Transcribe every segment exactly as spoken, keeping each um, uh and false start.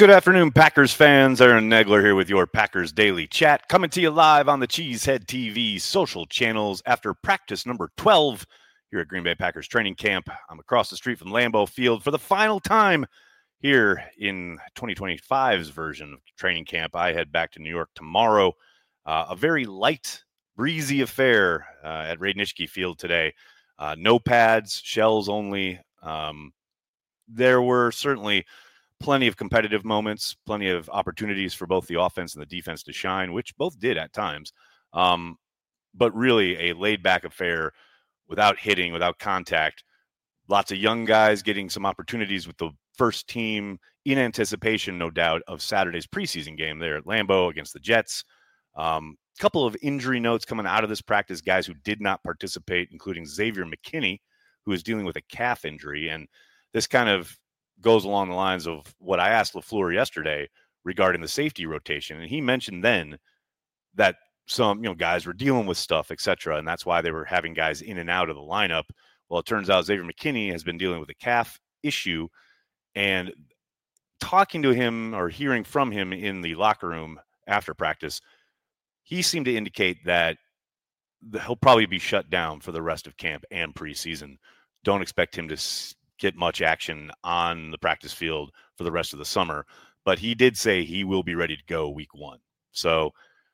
Good afternoon, Packers fans. Aaron Negler here with your Packers Daily Chat, coming to you live on the Cheesehead T V social channels after practice number twelve here at Green Bay Packers training camp. I'm across the street from Lambeau Field for the final time here in twenty twenty-five's version of training camp. I head back to New York tomorrow. Uh, a very light, breezy affair uh, at Ray Nitschke Field today. Uh, no pads, shells only. Um, there were certainly plenty of competitive moments, plenty of opportunities for both the offense and the defense to shine, which both did at times. Um, but really a laid-back affair without hitting, without contact. Lots of young guys getting some opportunities with the first team in anticipation, no doubt, of Saturday's preseason game there at Lambeau against the Jets. A um, couple of injury notes coming out of this practice, guys who did not participate, including Xavier McKinney, who is dealing with a calf injury. And this kind of goes along the lines of what I asked LaFleur yesterday regarding the safety rotation. And he mentioned then that some, you know, guys were dealing with stuff, et cetera. And that's why they were having guys in and out of the lineup. Well, it turns out Xavier McKinney has been dealing with a calf issue, and talking to him or hearing from him in the locker room after practice, he seemed to indicate that he'll probably be shut down for the rest of camp and preseason. Don't expect him to get much action on the practice field for the rest of the summer, but he did say he will be ready to go week one. So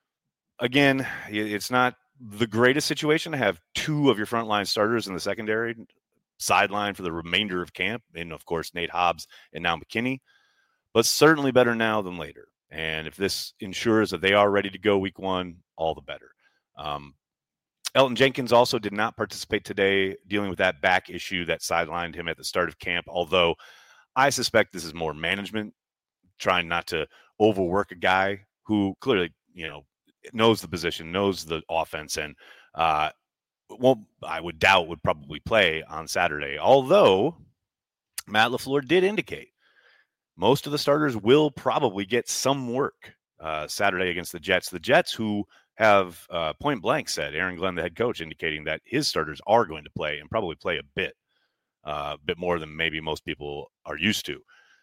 again, it's not the greatest situation to have two of your frontline starters in the secondary sideline for the remainder of camp. And of course, Nate Hobbs and now McKinney, but certainly better now than later. And if this ensures that they are ready to go week one, all the better. Um, Elton Jenkins also did not participate today, dealing with that back issue that sidelined him at the start of camp, although I suspect this is more management trying not to overwork a guy who clearly, you know, knows the position, knows the offense, and uh, won't, I would doubt, would probably play on Saturday. Although Matt LaFleur did indicate most of the starters will probably get some work uh, Saturday against the Jets. The Jets, who have uh, point blank said, Aaron Glenn, the head coach, indicating that his starters are going to play and probably play a bit, uh, a bit more than maybe most people are used to.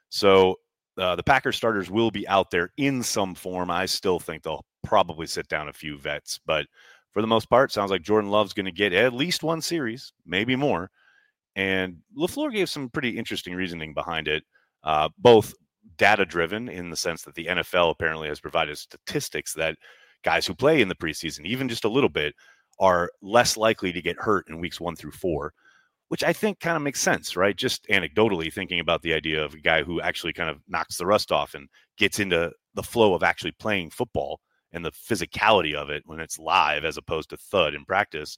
So uh, the Packers starters will be out there in some form. I still think they'll probably sit down a few vets, but for the most part, sounds like Jordan Love's going to get at least one series, maybe more. And LaFleur gave some pretty interesting reasoning behind it, uh, both data-driven in the sense that the N F L apparently has provided statistics that guys who play in the preseason, even just a little bit, are less likely to get hurt in weeks one through four, which I think kind of makes sense, right? Just anecdotally thinking about the idea of a guy who actually kind of knocks the rust off and gets into the flow of actually playing football and the physicality of it when it's live as opposed to thud in practice.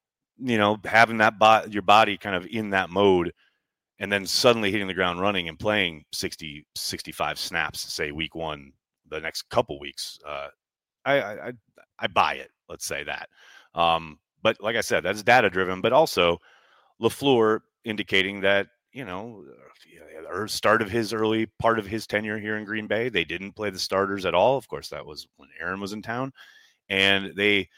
You know, having that bo- your body kind of in that mode and then suddenly hitting the ground running and playing sixty, sixty-five snaps, say week one, the next couple weeks, uh, I, I I buy it. Let's say that. Um, but like I said, that's data driven, but also LaFleur indicating that, you know, or start of his early part of his tenure here in Green Bay, they didn't play the starters at all. Of course, that was when Aaron was in town, and they,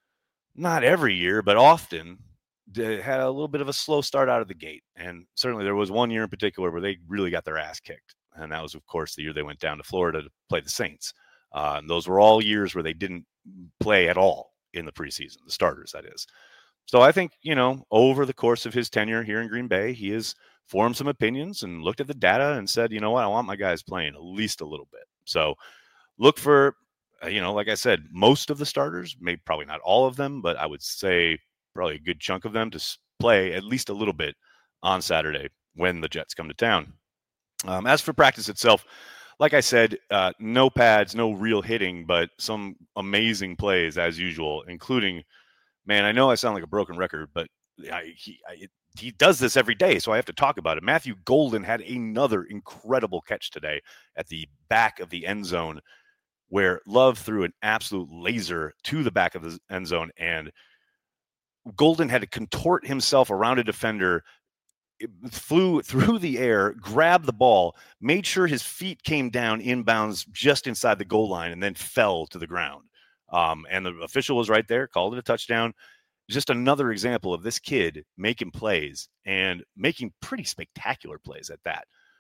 not every year, but often had a little bit of a slow start out of the gate. And certainly there was one year in particular where they really got their ass kicked. And that was, of course, the year they went down to Florida to play the Saints. Uh, and those were all years where they didn't play at all in the preseason, the starters, that is. So I think, you know, over the course of his tenure here in Green Bay, he has formed some opinions and looked at the data and said, you know what, I want my guys playing at least a little bit. So look for, uh, you know, like I said, most of the starters, maybe probably not all of them, but I would say probably a good chunk of them to play at least a little bit on Saturday when the Jets come to town. Um, as for practice itself, like I said, uh, no pads, no real hitting, but some amazing plays as usual, including, man, I know I sound like a broken record, but I, he I, he does this every day, so I have to talk about it. Matthew Golden had another incredible catch today at the back of the end zone where Love threw an absolute laser to the back of the end zone, and Golden had to contort himself around a defender, flew through the air, grabbed the ball, made sure his feet came down inbounds just inside the goal line, and then fell to the ground. Um, and the official was right there, called it a touchdown. Just another example of this kid making plays and making pretty spectacular plays at that.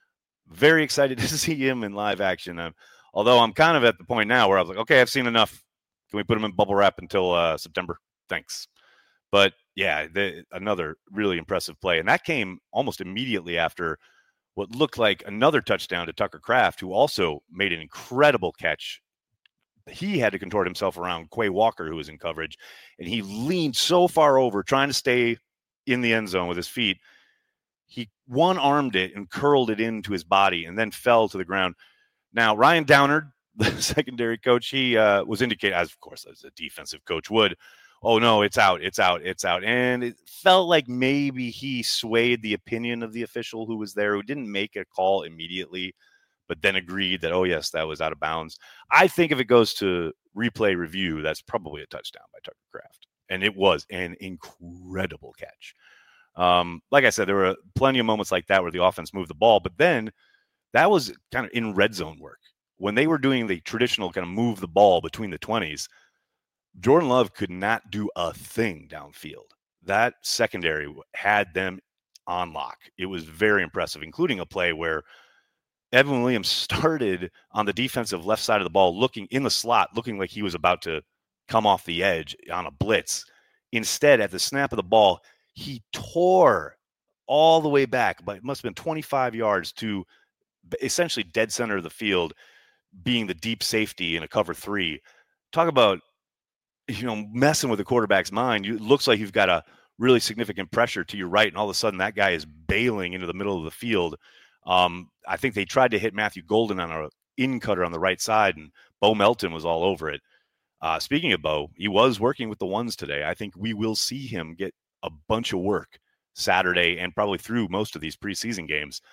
very excited to see him in live action. Uh, although I'm kind of at the point now where I was like, okay, I've seen enough. Can we put him in bubble wrap until uh, September? Thanks. But yeah, the, another really impressive play. And that came almost immediately after what looked like another touchdown to Tucker Kraft, who also made an incredible catch. He had to contort himself around Quay Walker, who was in coverage, and he leaned so far over trying to stay in the end zone with his feet. He one-armed it and curled it into his body and then fell to the ground. Now, Ryan Downard, the secondary coach, he uh, was indicated, as of course, as a defensive coach would, oh, no, it's out, it's out, it's out. And it felt like maybe he swayed the opinion of the official who was there, who didn't make a call immediately, but then agreed that, oh, yes, that was out of bounds. I think if it goes to replay review, that's probably a touchdown by Tucker Kraft. And it was an incredible catch. Um, like I said, there were plenty of moments like that where the offense moved the ball, but then that was kind of in red zone work. When they were doing the traditional kind of move the ball between the twenties, Jordan Love could not do a thing downfield. That secondary had them on lock. It was very impressive, including a play where Evan Williams started on the defensive left side of the ball, looking in the slot, looking like he was about to come off the edge on a blitz. Instead, at the snap of the ball, he tore all the way back, but it must have been twenty-five yards to essentially dead center of the field, being the deep safety in a cover three. Talk about, you know, messing with the quarterback's mind. It looks like you've got a really significant pressure to your right, and all of a sudden that guy is bailing into the middle of the field. Um, I think they tried to hit Matthew Golden on an in cutter on the right side, and Bo Melton was all over it. Uh, speaking of Bo, he was working with the ones today. I think we will see him get a bunch of work Saturday and probably through most of these preseason games.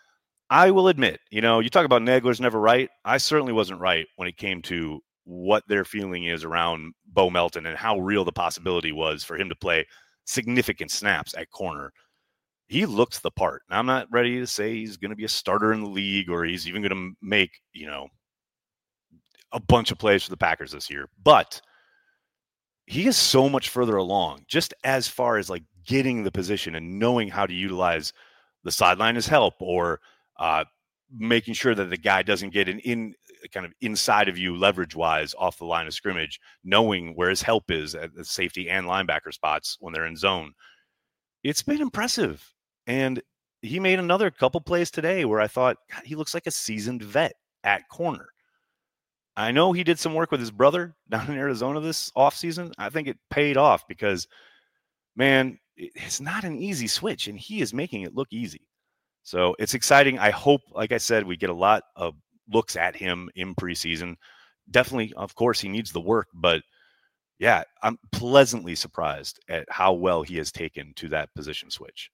I will admit, you know, you talk about Nagler's never right. I certainly wasn't right when it came to what their feeling is around Bo Melton and how real the possibility was for him to play significant snaps at corner. He looks the part. Now, I'm not ready to say he's going to be a starter in the league or he's even going to make, you know, a bunch of plays for the Packers this year, but he is so much further along, just as far as like getting the position and knowing how to utilize the sideline as help, or uh, making sure that the guy doesn't get an in kind of inside of you leverage wise off the line of scrimmage, knowing where his help is at the safety and linebacker spots when they're in zone. It's been impressive. And he made another couple plays today where I thought, God, he looks like a seasoned vet at corner. I know he did some work with his brother down in Arizona this offseason. I think it paid off because, man, it's not an easy switch, and he is making it look easy. So it's exciting. I hope, like I said, we get a lot of looks at him in preseason. Definitely, of course, he needs the work, but yeah, I'm pleasantly surprised at how well he has taken to that position switch.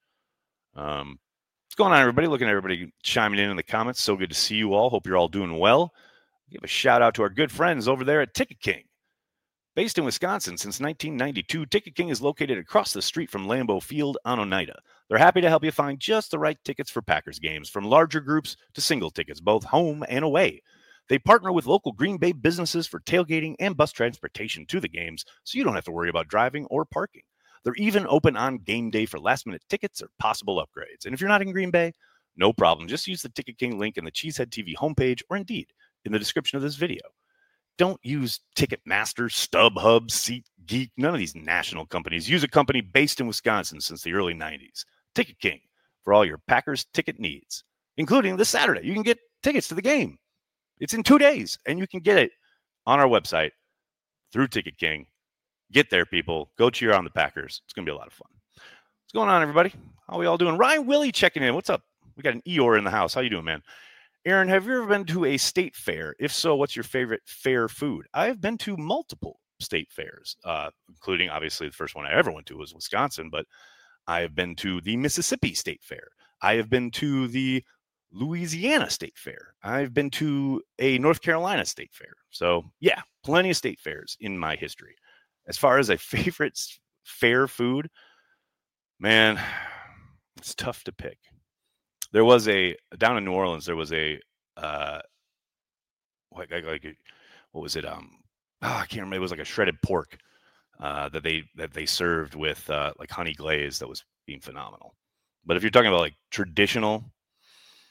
Um, what's going on, everybody? Looking at everybody chiming in in the comments. So good to see you all. Hope you're all doing well. Give a shout out to our good friends over there at Ticket King. Based in Wisconsin since nineteen ninety-two, Ticket King is located across the street from Lambeau Field on Oneida. They're happy to help you find just the right tickets for Packers games, from larger groups to single tickets, both home and away. They partner with local Green Bay businesses for tailgating and bus transportation to the games, so you don't have to worry about driving or parking. They're even open on game day for last-minute tickets or possible upgrades. And if you're not in Green Bay, no problem. Just use the Ticket King link in the Cheesehead T V homepage, or indeed in the description of this video. Don't use Ticketmaster, StubHub, SeatGeek, none of these national companies. Use a company based in Wisconsin since the early nineties. Ticket King, for all your Packers ticket needs, including this Saturday. You can get tickets to the game. It's in two days, and you can get it on our website through Ticket King. Get there, people. Go cheer on the Packers. It's going to be a lot of fun. What's going on, everybody? How are we all doing? Ryan Willie checking in. What's up? We got an Eeyore in the house. How you doing, man? Aaron, have you ever been to a state fair? If so, what's your favorite fair food? I've been to multiple state fairs, uh, including, obviously, the first one I ever went to was Wisconsin, but I have been to the Mississippi State Fair. I have been to the Louisiana State Fair. I've been to a North Carolina State Fair. So, yeah, plenty of state fairs in my history. As far as a favorite fair food, man, it's tough to pick. There was a, down in New Orleans, there was a, uh, like, like, like what was it? Um, oh, I can't remember. It was like a shredded pork uh, that they, that they served with uh, like honey glaze that was being phenomenal. But if you're talking about like traditional,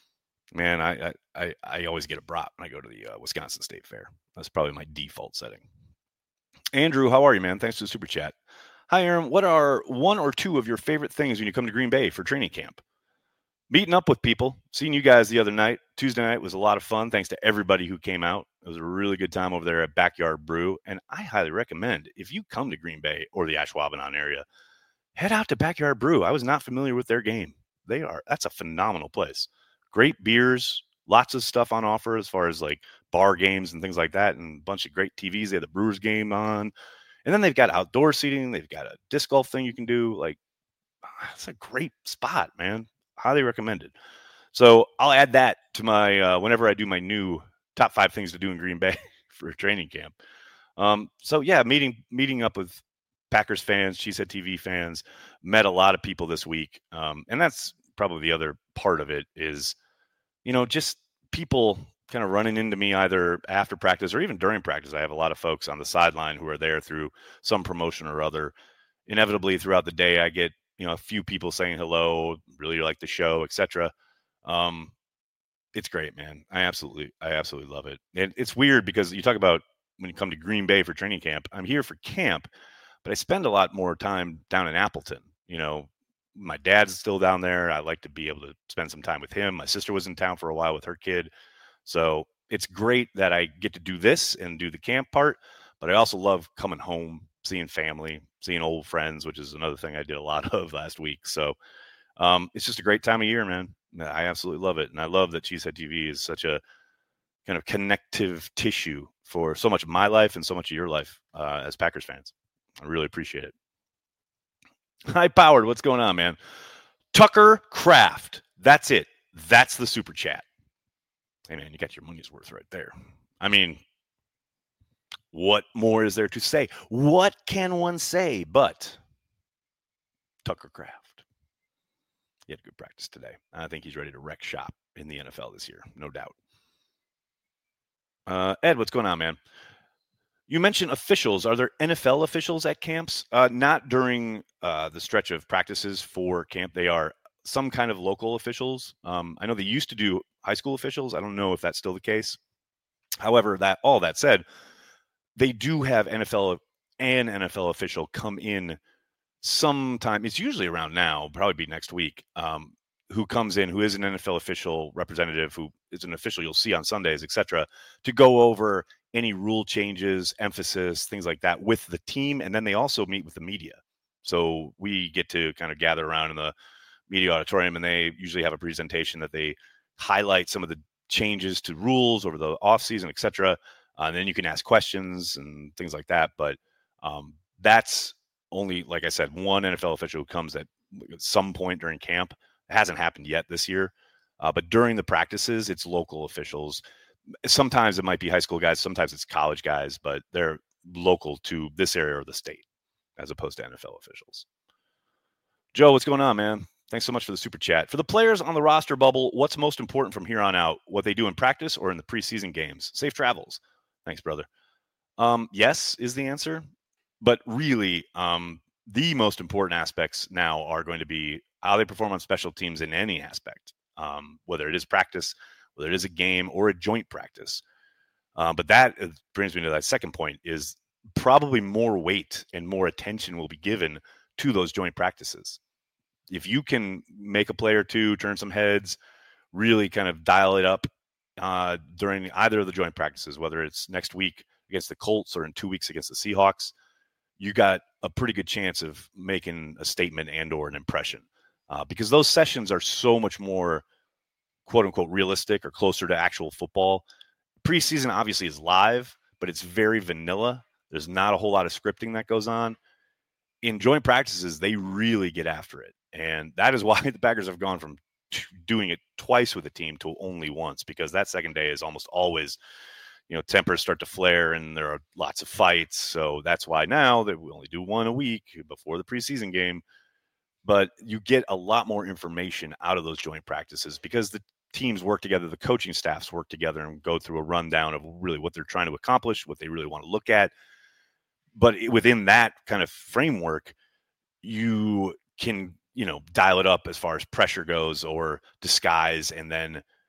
Man, I, I I I always get a brat when I go to the uh, Wisconsin State Fair. That's probably my default setting. Andrew, how are you, man? Thanks for the super chat. Hi, Aaron. What are one or two of your favorite things when you come to Green Bay for training camp? Meeting up with people, seeing you guys the other night. Tuesday night was a lot of fun. Thanks to everybody who came out. It was a really good time over there at Backyard Brew. And I highly recommend if you come to Green Bay or the Ashwaubenon area, head out to Backyard Brew. I was not familiar with their game. They are, that's a phenomenal place. Great beers, lots of stuff on offer as far as like bar games and things like that, and a bunch of great T Vs. They have the Brewers game on. And then they've got outdoor seating. They've got a disc golf thing you can do. Like, it's a great spot, man. Highly recommended. So I'll add that to my, uh, whenever I do my new top five things to do in Green Bay for training camp. Um, so yeah, meeting, meeting up with Packers fans, Cheesehead T V fans, met a lot of people this week. Um, and that's probably the other part of it is, you know, just people kind of running into me either after practice or even during practice. I have a lot of folks on the sideline who are there through some promotion or other. Inevitably throughout the day, I get, you know, a few people saying hello, really like the show, et cetera. Um, it's great, man. I absolutely, I absolutely love it. And it's weird because you talk about when you come to Green Bay for training camp, I'm here for camp, but I spend a lot more time down in Appleton. You know, my dad's still down there. I like to be able to spend some time with him. My sister was in town for a while with her kid. So it's great that I get to do this and do the camp part, but I also love coming home, seeing family, seeing old friends, which is another thing I did a lot of last week. So um, it's just a great time of year, man. I absolutely love it. And I love that Cheesehead T V is such a kind of connective tissue for so much of my life and so much of your life uh, as Packers fans. I really appreciate it. Hi, Powered. What's going on, man? Tucker Craft. That's it. That's the super chat. Hey, man, you got your money's worth right there. I mean, what more is there to say? What can one say but Tucker Craft? He had good practice today. I think he's ready to wreck shop in the N F L this year, no doubt. Uh, Ed, what's going on, man? You mentioned officials. Are there N F L officials at camps? Uh, not during uh, the stretch of practices for camp. They are some kind of local officials. Um, I know they used to do high school officials. I don't know if that's still the case. However, that all that said, they do have N F L and N F L official come in sometime. It's usually around now, probably be next week. Um, who comes in, who is an N F L official representative, who is an official you'll see on Sundays, et cetera, to go over any rule changes, emphasis, things like that with the team. And then they also meet with the media. So we get to kind of gather around in the media auditorium, and they usually have a presentation that they highlight some of the changes to rules over the offseason, et cetera. Uh, and then you can ask questions and things like that. But um, that's only, like I said, one N F L official who comes at some point during camp. It hasn't happened yet this year. Uh, but during the practices, it's local officials. Sometimes it might be high school guys. Sometimes it's college guys, but they're local to this area or the state as opposed to N F L officials. Joe, what's going on, man? Thanks so much for the super chat. For the players on the roster bubble, what's most important from here on out? What they do in practice or in the preseason games? Safe travels. Thanks, brother. Um, yes is the answer. But really, um, the most important aspects now are going to be how they perform on special teams in any aspect, um, whether it is practice, whether it is a game or a joint practice. Uh, but that brings me to that second point is probably more weight and more attention will be given to those joint practices. If you can make a play or two, turn some heads, really kind of dial it up uh, during either of the joint practices, whether it's next week against the Colts or in two weeks against the Seahawks, you got a pretty good chance of making a statement and or an impression uh, because those sessions are so much more quote unquote realistic or closer to actual football. Preseason obviously is live, but it's very vanilla. There's not a whole lot of scripting that goes on. In joint practices, they really get after it. And that is why the Packers have gone from t- doing it twice with a team to only once, because that second day is almost always, you know, tempers start to flare and there are lots of fights. So that's why now that we only do one a week before the preseason game, but you get a lot more information out of those joint practices because the teams work together, the coaching staffs work together and go through a rundown of really what they're trying to accomplish, what they really want to look at. But within that kind of framework, you can, you know, dial it up as far as pressure goes or disguise and then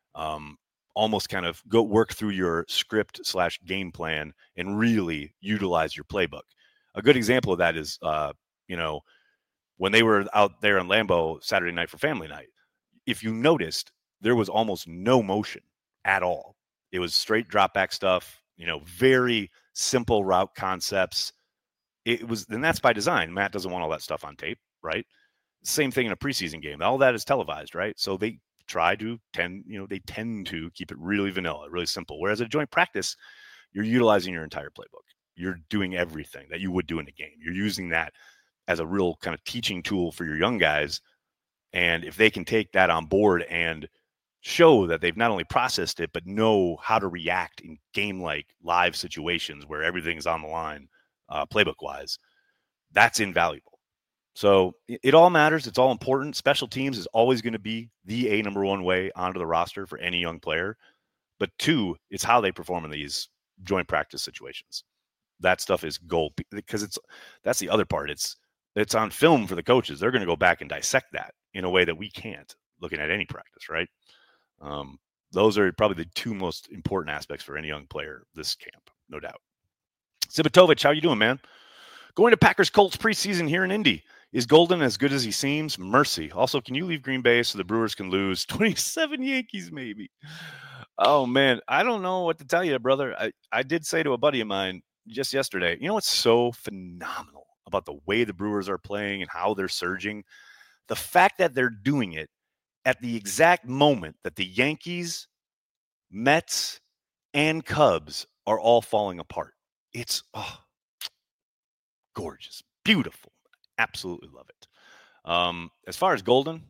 Um, almost kind of go work through your script slash game plan and really utilize your playbook. A good example of that is, uh, you know, when they were out there in Lambeau Saturday night for family night, if you noticed, there was almost no motion at all. It was straight drop back stuff, you know, very simple route concepts. It was, and that's by design. Matt doesn't want all that stuff on tape, right? Same thing in a preseason game. All that is televised, right? So they try to tend, you know, they tend to keep it really vanilla, really simple. Whereas at a joint practice, you're utilizing your entire playbook. You're doing everything that you would do in a game. You're using that as a real kind of teaching tool for your young guys. And if they can take that on board and show that they've not only processed it, but know how to react in game-like live situations where everything's on the line, uh, playbook-wise, that's invaluable. So it, it all matters. It's all important. Special teams is always going to be the A number one way onto the roster for any young player. But two, it's how they perform in these joint practice situations. That stuff is gold because it's that's the other part. It's it's on film for the coaches. They're going to go back and dissect that in a way that we can't looking at any practice, right? Um, those are probably the two most important aspects for any young player this camp, no doubt. Sibatovich, how you doing, man? Going to Packers Colts preseason here in Indy. Is Golden as good as he seems? Mercy. Also, can you leave Green Bay so the Brewers can lose? twenty-seven Yankees, maybe. Oh, man. I don't know what to tell you, brother. I, I did say to a buddy of mine just yesterday, you know what's so phenomenal about the way the Brewers are playing and how they're surging? The fact that they're doing it at the exact moment that the Yankees, Mets, and Cubs are all falling apart. It's oh, gorgeous, beautiful. Absolutely love it. Um, as far as Golden,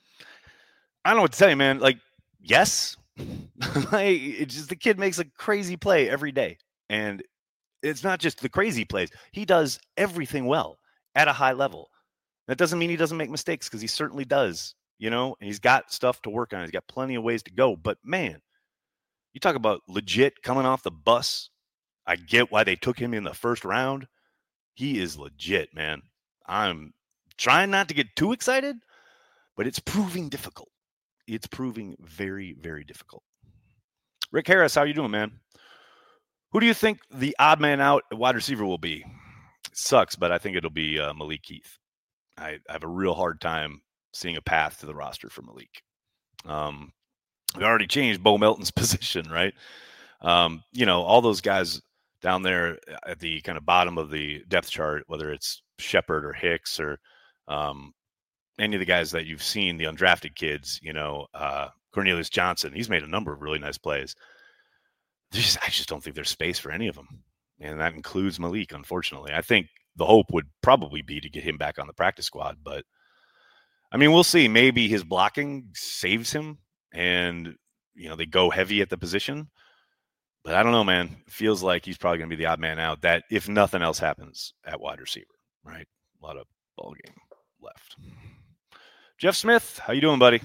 I don't know what to tell you, man. Like, yes, like, it's just the kid makes a crazy play every day, and it's not just the crazy plays. He does everything well at a high level. That doesn't mean he doesn't make mistakes because he certainly does. You know, and he's got stuff to work on. He's got plenty of ways to go. But man, you talk about legit coming off the bus. I get why they took him in the first round. He is legit, man. I'm trying not to get too excited, but it's proving difficult. It's proving very, very difficult. Rick Harris, how you doing, man? Who do you think the odd man out wide receiver will be? It sucks, but I think it'll be uh, Malik Heath. I, I have a real hard time seeing a path to the roster for Malik. Um, we already changed Bo Melton's position, right? Um, you know, all those guys down there at the kind of bottom of the depth chart, whether it's Shepard or Hicks or um, any of the guys that you've seen, the undrafted kids, you know, uh, Cornelius Johnson, he's made a number of really nice plays. Just, I just don't think there's space for any of them. And that includes Malik, unfortunately. I think the hope would probably be to get him back on the practice squad, but I mean, we'll see. Maybe his blocking saves him and, you know, they go heavy at the position. But I don't know, man. It feels like he's probably going to be the odd man out. That if nothing else happens at wide receiver, right? A lot of ball game left. Jeff Smith, how you doing, buddy?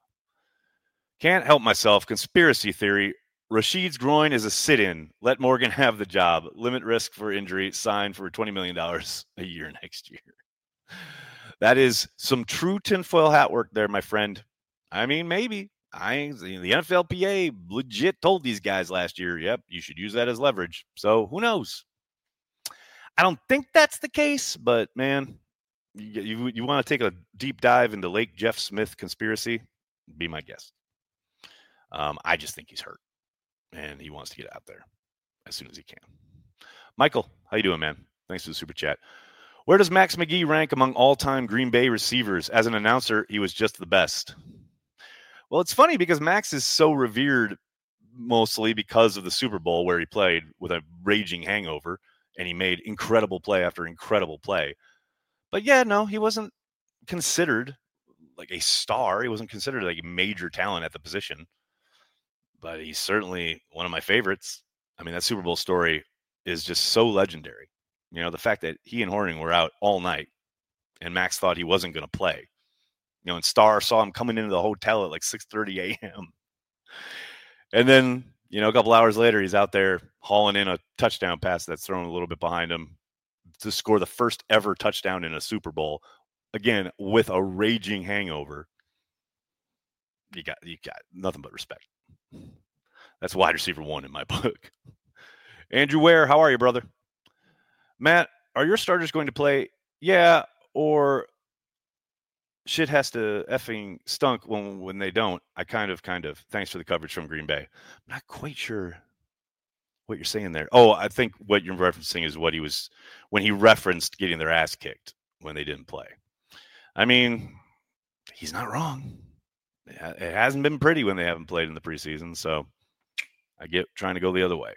Can't help myself. Conspiracy theory. Rashid's groin is a sit-in. Let Morgan have the job. Limit risk for injury. Sign for twenty million dollars a year next year. That is some true tinfoil hat work there, my friend. I mean, maybe. I the N F L P A legit told these guys last year, yep, you should use that as leverage. So who knows? I don't think that's the case, but man, you you, you want to take a deep dive into Lake Jeff Smith conspiracy? Be my guest. Um, I just think he's hurt, and he wants to get out there as soon as he can. Michael, how you doing, man? Thanks for the super chat. Where does Max McGee rank among all-time Green Bay receivers? As an announcer, he was just the best. Well, it's funny because Max is so revered mostly because of the Super Bowl where he played with a raging hangover and he made incredible play after incredible play. But yeah, no, he wasn't considered like a star. He wasn't considered like a major talent at the position. But he's certainly one of my favorites. I mean, that Super Bowl story is just so legendary. You know, the fact that he and Horning were out all night and Max thought he wasn't going to play. You know, and Starr saw him coming into the hotel at like six thirty a.m. And then, you know, a couple hours later, he's out there hauling in a touchdown pass that's thrown a little bit behind him to score the first ever touchdown in a Super Bowl. Again, with a raging hangover. You got, you got nothing but respect. That's wide receiver one in my book. Andrew Ware, how are you, brother? Matt, are your starters going to play? Yeah, or shit has to effing stunk when when they don't. I kind of, kind of. Thanks for the coverage from Green Bay. I'm not quite sure what you're saying there. Oh, I think what you're referencing is what he was when he referenced getting their ass kicked when they didn't play. I mean, he's not wrong. It hasn't been pretty when they haven't played in the preseason, so I get trying to go the other way.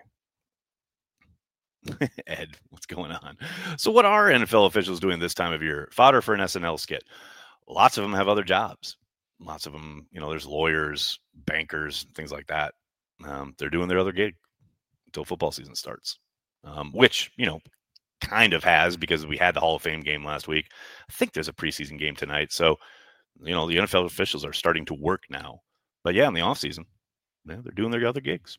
Ed, what's going on? So what are N F L officials doing this time of year? Fodder for an S N L skit. Lots of them have other jobs. Lots of them, you know, there's lawyers, bankers, things like that. Um, they're doing their other gig until football season starts, um, which, you know, kind of has because we had the Hall of Fame game last week. I think there's a preseason game tonight. So, you know, the N F L officials are starting to work now. But yeah, in the offseason, yeah, they're doing their other gigs.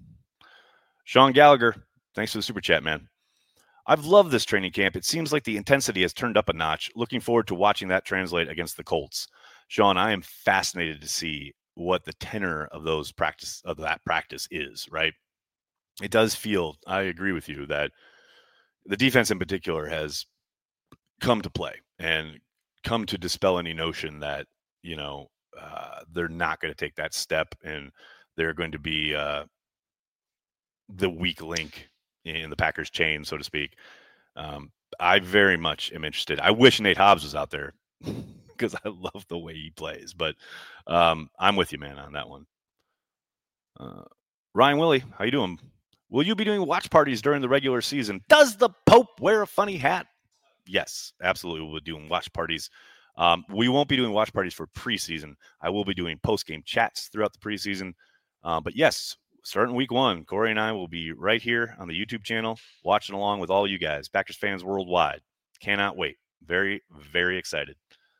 Sean Gallagher, thanks for the super chat, man. I've loved this training camp. It seems like the intensity has turned up a notch. Looking forward to watching that translate against the Colts. Sean, I am fascinated to see what the tenor of those practice of that practice is, right? It does feel, I agree with you, that the defense in particular has come to play and come to dispel any notion that, you know, uh, they're not going to take that step and they're going to be uh, the weak link in the Packers chain, so to speak. Um, I very much am interested. I wish Nate Hobbs was out there because I love the way he plays, but um, I'm with you, man, on that one. Uh, Ryan Willie, how you doing? Will you be doing watch parties during the regular season? Does the Pope wear a funny hat? Yes, absolutely. We'll be doing watch parties. Um, we won't be doing watch parties for preseason. I will be doing post-game chats throughout the preseason. Uh, but yes, starting week one, Corey and I will be right here on the YouTube channel, watching along with all you guys, Packers fans worldwide. Cannot wait. Very, very excited.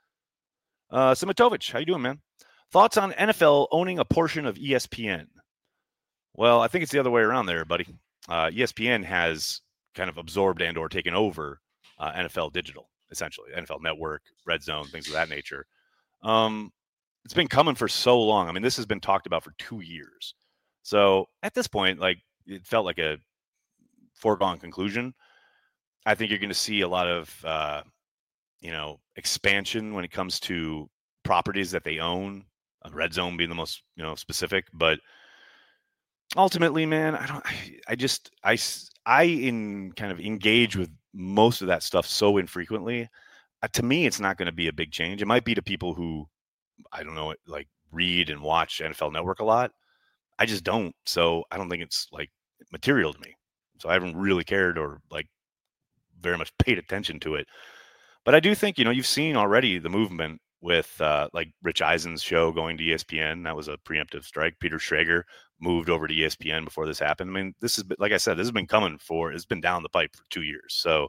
Uh, Simitovich, how you doing, man? Thoughts on N F L owning a portion of E S P N? Well, I think it's the other way around there, buddy. Uh, E S P N has kind of absorbed and or taken over uh, N F L Digital, essentially. N F L Network, Red Zone, things of that nature. Um, it's been coming for so long. I mean, this has been talked about for two years. So at this point, like, it felt like a foregone conclusion. I think you're going to see a lot of, uh, you know, expansion when it comes to properties that they own. Uh, Red Zone being the most, you know, specific, but ultimately, man, I don't. I, I just, I, I in kind of engage with most of that stuff so infrequently. Uh, to me, it's not going to be a big change. It might be to people who, I don't know, like read and watch N F L Network a lot. I just don't. So I don't think it's like material to me. So I haven't really cared or like very much paid attention to it. But I do think, you know, you've seen already the movement with uh, like Rich Eisen's show going to E S P N. That was a preemptive strike. Peter Schrager moved over to E S P N before this happened. I mean, this is, like I said, this has been coming for, it's been down the pipe for two years. So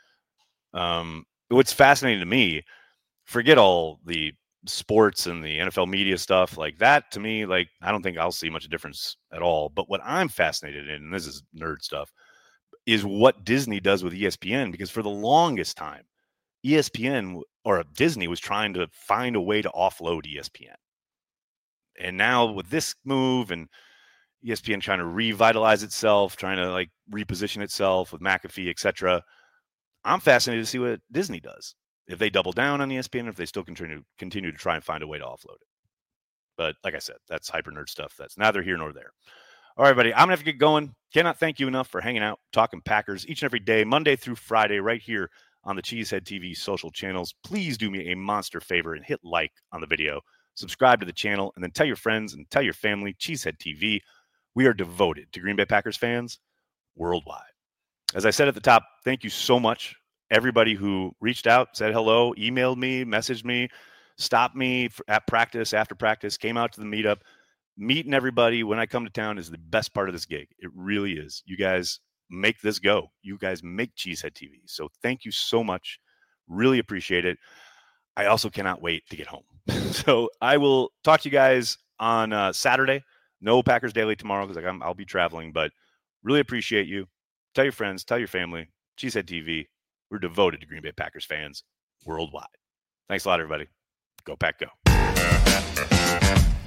um, what's fascinating to me, forget all the sports and the N F L media stuff like that. To me, like, I don't think I'll see much difference at all. But what I'm fascinated in, and this is nerd stuff, is what Disney does with E S P N, because for the longest time, E S P N or Disney was trying to find a way to offload E S P N. And now with this move and E S P N trying to revitalize itself, trying to like reposition itself with McAfee, et cetera, I'm fascinated to see what Disney does. If they double down on E S P N, if they still continue continue to try and find a way to offload it. But like I said, that's hyper nerd stuff. That's neither here nor there. All right, buddy, I'm going to have to get going. Cannot thank you enough for hanging out, talking Packers each and every day, Monday through Friday, right here on the Cheesehead T V social channels. Please do me a monster favor and hit like on the video. Subscribe to the channel, and then tell your friends and tell your family, Cheesehead T V. We are devoted to Green Bay Packers fans worldwide. As I said at the top, thank you so much. Everybody who reached out, said hello, emailed me, messaged me, stopped me at practice, after practice, came out to the meetup. Meeting everybody when I come to town is the best part of this gig. It really is. You guys make this go. You guys make Cheesehead T V. So thank you so much. Really appreciate it. I also cannot wait to get home. So I will talk to you guys on uh, Saturday. No Packers Daily tomorrow because like, I'll be traveling, but really appreciate you. Tell your friends, tell your family. Cheesehead T V. We're devoted to Green Bay Packers fans worldwide. Thanks a lot, everybody. Go Pack, go.